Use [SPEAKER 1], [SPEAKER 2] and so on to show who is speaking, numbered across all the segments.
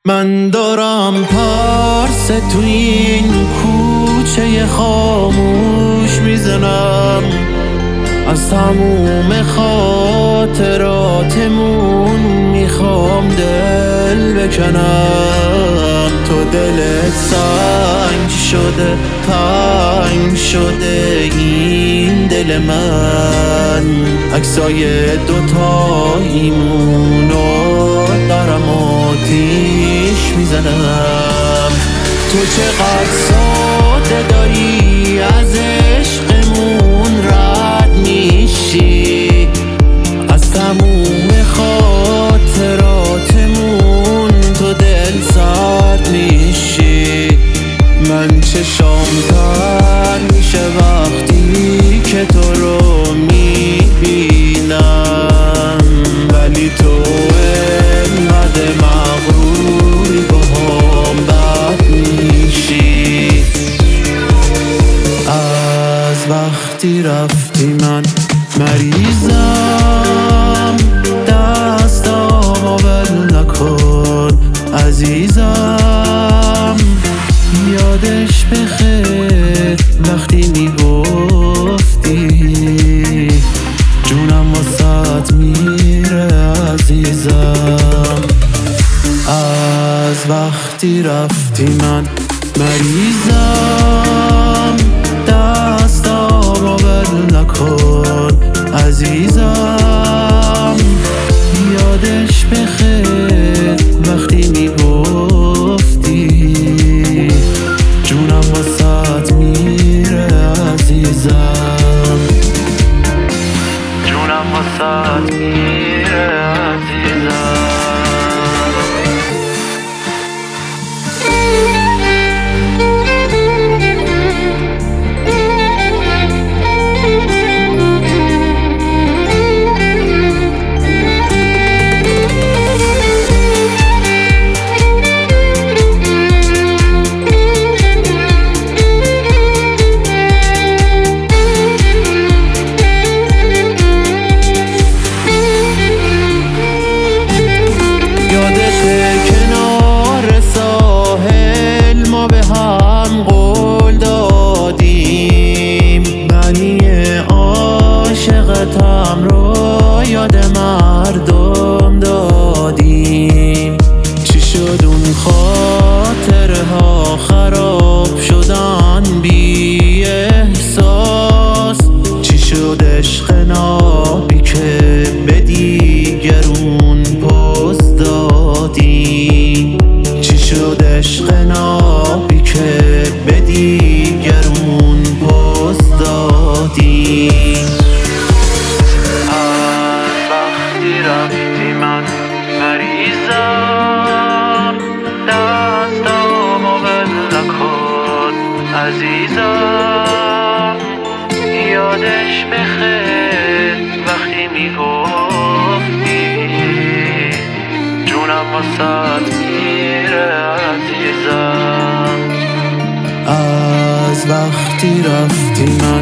[SPEAKER 1] من دارم پرسه تو این کوچه خاموش میزنم، از تموم خاطراتمون میخوام دل بکنم. تو دلت سنگ شده، تنگ شده این دل من، عکسای دوتاییمونو دارم آتیش میزنم. تو چقدر ساده داری از عشقمون رد میشی، از تموم خاطراتمون تو دل سرد میشی. من چشام تر میشه وقتی که تو رو میبینم، ولی تو انقدر مغروری باهام بد میشی. از وقتی رفتی من مریضم، دستامو ول نکن عزیزم. یادش بخیر وقتی میگفتی جونم واسات میره عزیزم. از وقتی رفتی من مریضم، دستامو ول نکن عزیزم. یادش بخیر وقتی میگفتی جونم واسات میره عزیزم، جونم واسات میره عزیزم. عاشقتم رو یاد مردم دادیم، چی شد اون خاطره ها خراب شدن بی احساس؟ چی شد عشق نابی که به دیگرون پست دادیم؟ چی شد عشق نابی که به دیگرون پست دادیم؟ رفتی من مریضم، دستامو ول نکن عزیزم. یادش بخیر وقتی میگفتی جونم واسات میره عزیزم. از وقتی رفتی من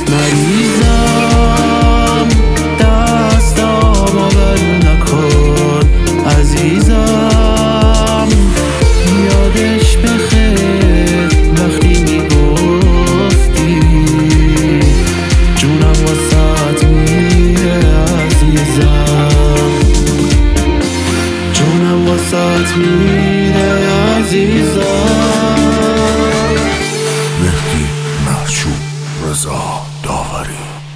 [SPEAKER 1] مریضم، دستامو ول نکن عزیزم. یادش بخیر وقتی میگفتی جونم واسات میره عزیزم، جونم واسات میره عزیزم.
[SPEAKER 2] مهدی محشوب رضا داوری.